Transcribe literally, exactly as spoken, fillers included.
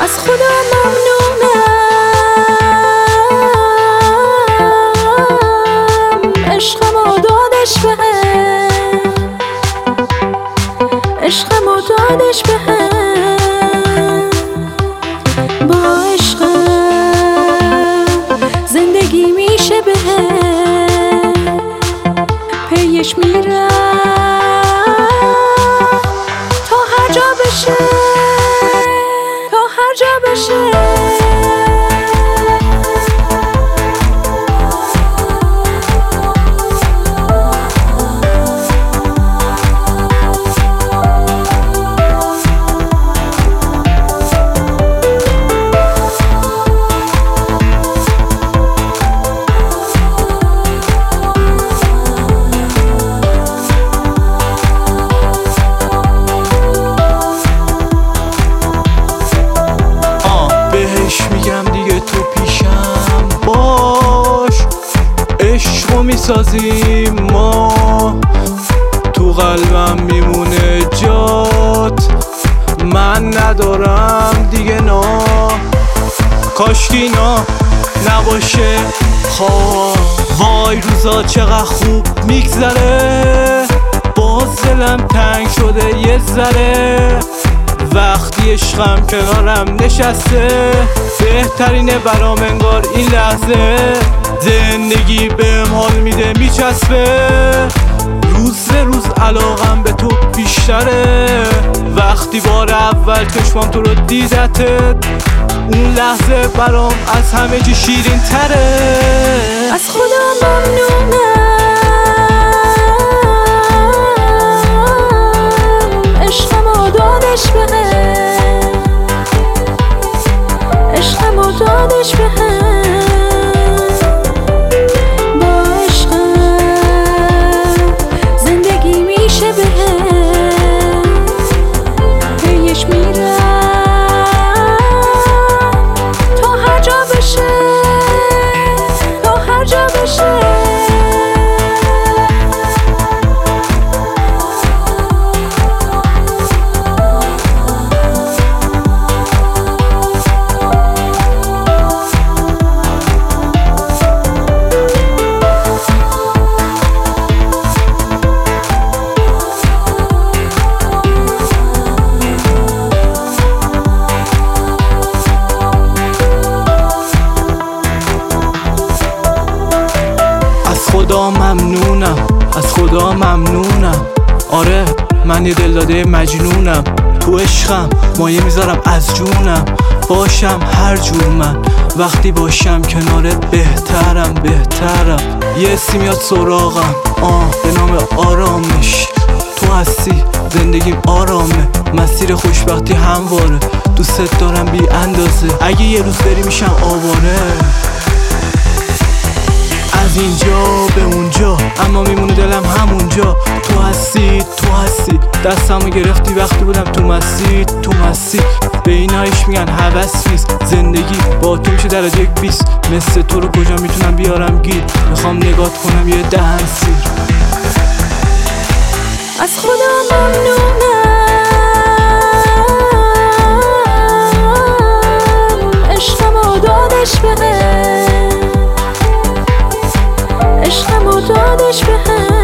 از خدا ممنونم، عشقمو دادش بهم، عشقمو دادش بهم. با عشقم زندگی میشه بهم، پیش میرم تا هر جا بشه، تا هر جا بشه. میگم دیگه تو پیشم باش، عشقو میسازیم ما، تو قلبم میمونه جات، من ندارم دیگه نا، کاشکی اینا نباشه خواه. وای روزا چقدر خوب میگذره، باز دلم تنگ شده یه ذره، وقتی عشقم کنارم نشسته، بهترینه برام انگار این لحظه، زندگی بهم حال میده میچسبه، روز به روز علاقم به تو بیشتره، وقتی بار اول چشمام تو رو دیدتت، اون لحظه برام از همه چی شیرین تره. از خدا ممنونم، عشقمو دادش بهم، عشقمو دادش بهم. با عشقم زندگی میشه بهم، پیش میرم تا هر جا بشه، تا هر جا بشه. از خدا ممنونم، از خدا ممنونم، آره من یه دلداده مجنونم، تو عشقم مایه میذارم از جونم، باشم هر جور من، وقتی باشم کنارت بهترم بهترم. یه اسمی میاد سراغم آه به نام آرامش، تو هستی زندگیم آرامه، مسیر خوشبختی همواره، دوست دارم بی اندازه، اگه یه روز بری میشم آواره، از اینجا به اونجا اما میمونه دلم همونجا، تو هستی تو هستی، دستمو گرفتی وقتی بودم تو مسیر تو مسیر، به اینایش میگن هوس نیست، زندگی با تو میشه درجه یک بیست، مثل تو رو کجا میتونم بیارم گیر، میخوام نگات کنم یه دهن سیر. از خدا ممنونم، عشقمو دادش بهم، عشقمو دادش بهم.